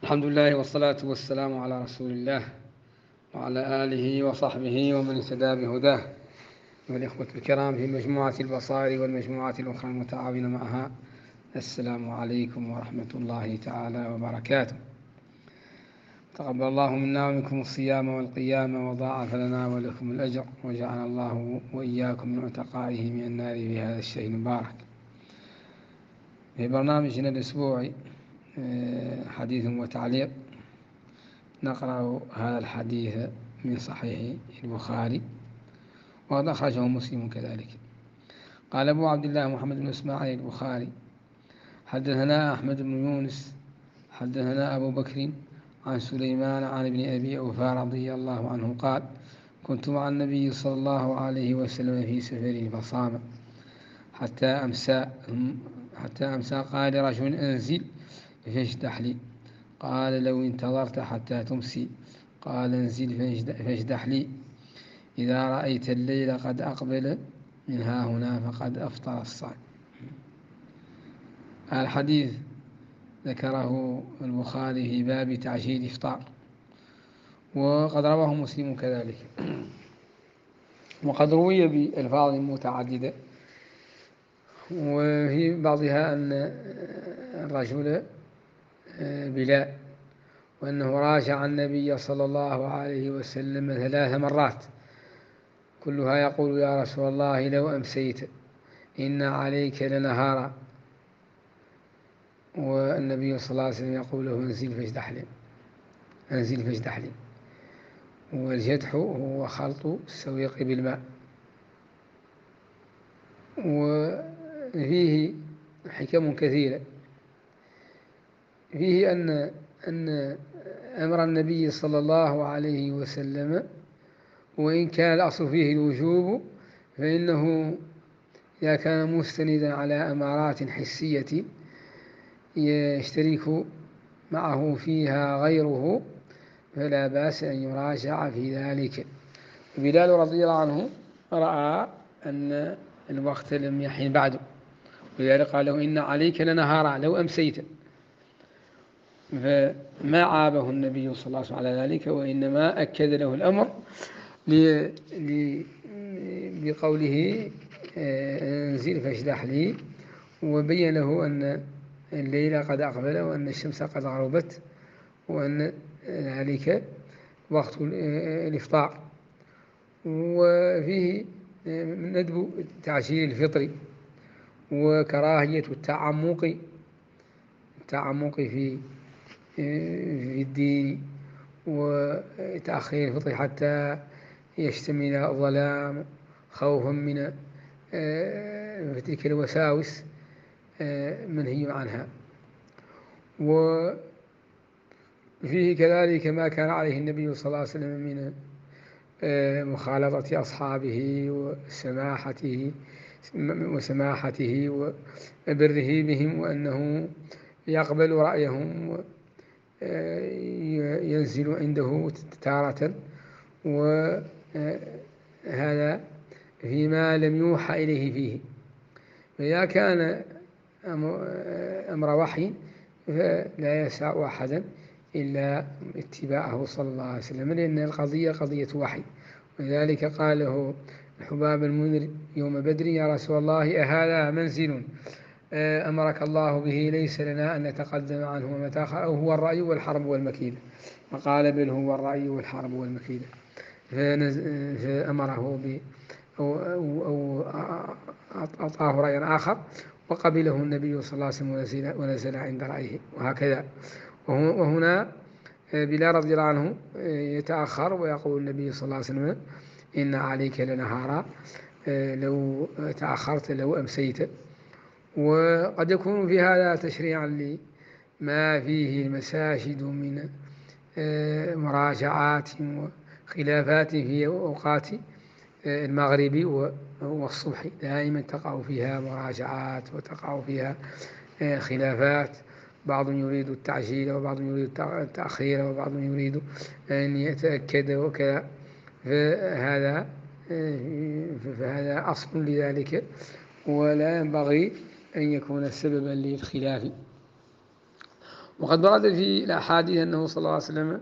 الحمد لله والصلاة والسلام على رسول الله وعلى آله وصحبه ومن اهتدى بهداه. والإخوة الكرام في مجموعة البصائر والمجموعات الأخرى المتعاونة معها، السلام عليكم ورحمة الله تعالى وبركاته. تقبل الله منا ومنكم الصيام والقيام وضاعف لنا ولكم الأجر، وجعل الله وإياكم من عتقائه من النار في هذا الشهر المبارك. في برنامجنا الأسبوعي حديث وتعليق، نقرأ هذا الحديث من صحيح البخاري وقد أخرجه مسلم كذلك. قال أبو عبد الله محمد بن إسماعيل البخاري: حدثنا أحمد بن يونس حدثنا أبو بكر عن سليمان عن ابن أبي أوفى رضي الله عنه قال: كنت مع النبي صلى الله عليه وسلم في سفر فصام حتى أمسى قال رجل: أنزل فاجدح لي. قال: لو انتظرت حتى تمسي. قال: انزل فاجدح لي. إذا رأيت الليل قد أقبل من ها هنا فقد أفطر الصائم. الحديث ذكره البخاري في باب تعجيل الإفطار، وقد رواه مسلم كذلك، وقد روي بألفاظ متعددة، وفي بعضها أن الرجل بلال، وأنه راجع النبي صلى الله عليه وسلم 3 مرات كلها يقول: يا رسول الله لو أمسيت إن عليك لنهارا. والنبي صلى الله عليه وسلم يقول له: انزل فاجدح لي. والجدح هو خلط السويق بالماء. وفيه حكم كثيرة، فيه أن أمر النبي صلى الله عليه وسلم، وإن كان الأصل فيه الوجوب، فإنه إذا كان مستندا على أمارات حسية يشترك معه فيها غيره فلا بأس أن يراجع في ذلك. بلال رضي الله عنه رأى أن الوقت لم يحن بعد، ولذلك قال له: إن عليك لنهارا لو أمسيت. فما عابه النبي صلى الله عليه وسلم على ذلك، وإنما أكد له الأمر بقوله: انزل فاجدح لي، وبين له أن الليل قد أقبل وأن الشمس قد غربت وأن ذلك وقت الإفطار. وفيه ندب تعجيل الفطر وكراهية التعمق في الدين وتأخير الفطر حتى يشتمل الظلام خوفا من تلك الوساوس منهي عنها. وفيه كذلك ما كان عليه النبي صلى الله عليه وسلم من مخالطة أصحابه وسماحته وبره بهم، وأنه يقبل رأيهم وينزل عنده تارة، وهذا فيما لم يوحى إليه فيه. فإذا كان أمر وحي فلا يسع أحدا إلا اتباعه صلى الله عليه وسلم، لأن القضية قضية وحي. ولذلك قال له حباب المنذر يوم بدر: يا رسول الله أهذا منزل أمرك الله به ليس لنا أن نتقدم عنه ومتاخر، أو هو الرأي والحرب والمكيدة؟ فقال: بل هو الرأي والحرب والمكيدة. فأمره أو أعطاه رأيا آخر وقبله النبي صلى الله عليه وسلم ونزل عند رأيه، وهكذا. وهنا بلال رضي الله عنه يتأخر ويقول النبي صلى الله عليه وسلم: إن عليك لنهارا لو تأخرت لو أمسيت. وقد يكون في هذا تشريعا لما فيه المساجد من مراجعات وخلافات في أوقات المغرب والصبح، دائما تقع فيها مراجعات وتقع فيها خلافات، بعض يريد التعجيل وبعض يريد التأخير وبعض يريد أن يتأكد وكذا. فهذا أصل لذلك، ولا ينبغي أن يكون سببا للخلاف. وقد ورد في الأحاديث أنه صلى الله عليه وسلم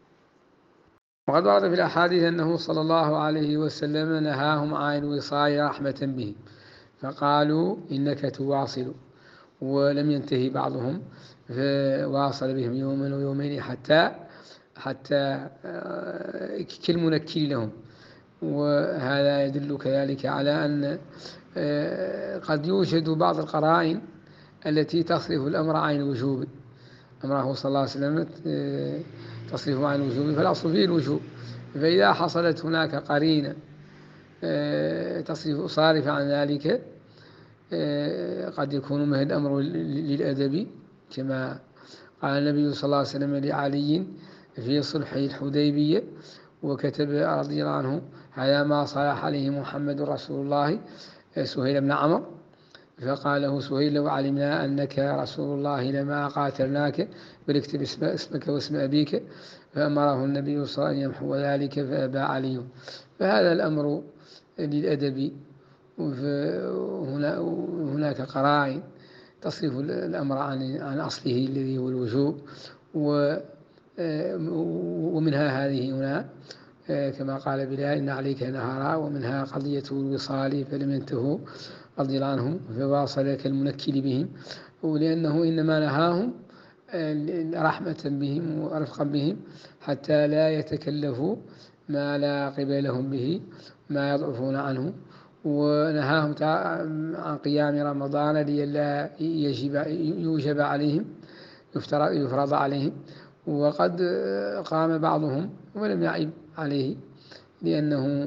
نهاهم عن الوصال رحمة بهم، فقالوا إنك تواصل، ولم ينتهي بعضهم فواصل بهم يوما ويومين حتى كالمنكل لهم. وهذا يدل كذلك على أن قد يوجد بعض القرائن التي تصرف الأمر عن الوجوب، أمره صلى الله عليه وسلم تصرفه عن الوجوب، فالأصل فيه الوجوب. فإذا حصلت هناك قرينة صارفة عن ذلك، قد يكون من الأمر للأدب، كما قال النبي صلى الله عليه وسلم لعلي في صلح الحديبية وكتب رضي الله عنه: هذا ما صالح عليه محمد رسول الله سهيل بن عمرو، فقال له سهيل: لو علمنا أنك رسول الله لما قاتلناك، بل اكتب اسمك واسم أبيك. فأمره النبي صلى الله عليه وسلم أن يمحو ذلك، فأبى علي. فهذا الأمر للأدب. وهناك قرائن تصرف الأمر عن أصله الذي هو الوجوب، ومنها هذه هنا كما قال بلال: إن عليك نهارا. ومنها قضية الوصال فلم ينتهوا رضي الله عنهم فواصل كالمنكل بهم، ولأنه إنما نهاهم رحمة بهم ورفقا بهم حتى لا يتكلفوا ما لا قبلهم به، ما يضعفون عنه. ونهاهم عن قيام رمضان لئلا يوجب عليهم، يفرض عليهم. وقد قام بعضهم ولم يعب عليه، لأنه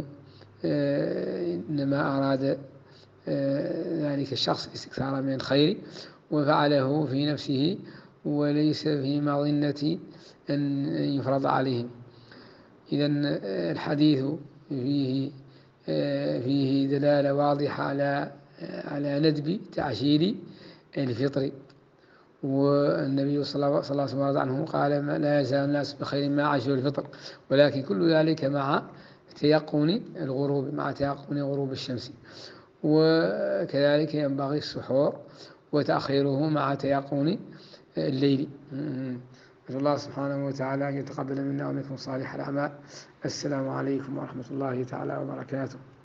إنما أراد ذلك الشخص استكثار من الخير وفعله في نفسه، وليس في مظنة أن يفرض عليهم. إذن الحديث فيه دلالة واضحة على ندب تعجيل الفطر. والنبي صلى الله عليه وسلم عنه قال: لا يزال الناس بخير ما عجلوا الفطر، ولكن كل ذلك مع تيقن غروب الشمس. وكذلك ينبغي السحور وتأخيره مع تيقن الليل. نسأل الله سبحانه وتعالى أن يتقبل منا ومنكم صالح الأعمال. السلام عليكم ورحمة الله تعالى وبركاته.